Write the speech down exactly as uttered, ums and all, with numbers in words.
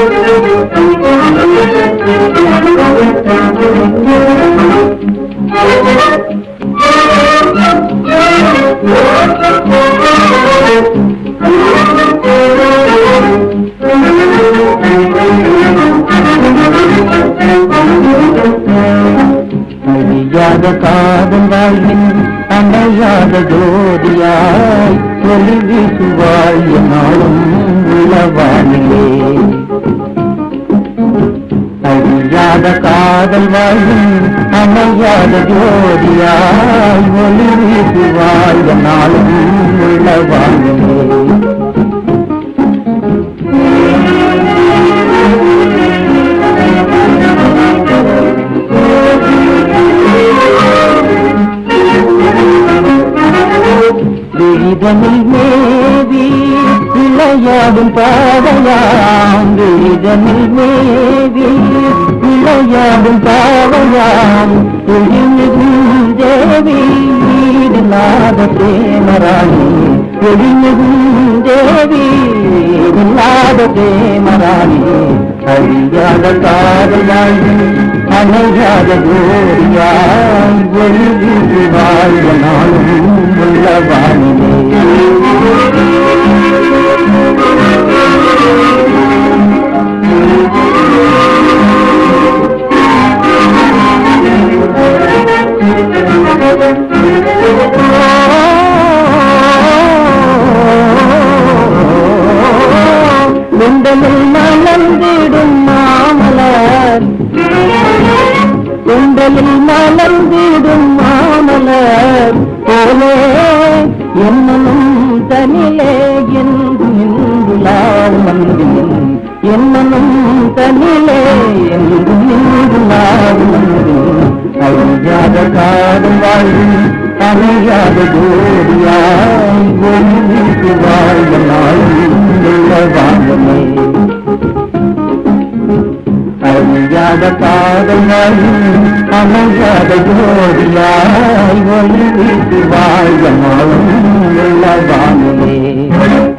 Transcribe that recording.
அழியாத காதல் வாழ்வின் அணையாத ஜோதியாய் ஒளி வீசுவாய் நாளும் உளவானிலே. அழியாத காதல் வாழ்வின் அணையாத ஜோதியாய் ஒளி வீசுவாய் நாளும் உளவானிலே. விழிதனில் மேவி விளையாடும் பாவையாம், விழிதனில் மேவி விளையாடும் பாவையாம், ஒளிமிகும் தேவி வீடில்லாத பிரேமராணி, ஒளிமிகும் தேவி வீடில்லாத பிரேமராணி. அழியாத காதலாய் அணையாத ஜோதியாய் ஒளி வீசுவாய் நாளும் உளவானிலே. குண்டலில் மலர்ந்திடும் மாமலர், குண்டலில் மலர்ந்திடும் மாமலர் போலே என்னும் தனிலே என்று நின்றுலாம் மந்தின், என்னும் தனிலே என்று நின்றுலாம் மந்தின். அழியாத காதல் வாழ்வில் அணையாத ஜோதியாய் ஒளி வீசுவாய் நாளும் உளவானிலே. அழியாத காதல் வாழ்வில் அணையாத ஜோதியாய் ஒளி வீசுவாய் நாளும் உளவானிலே.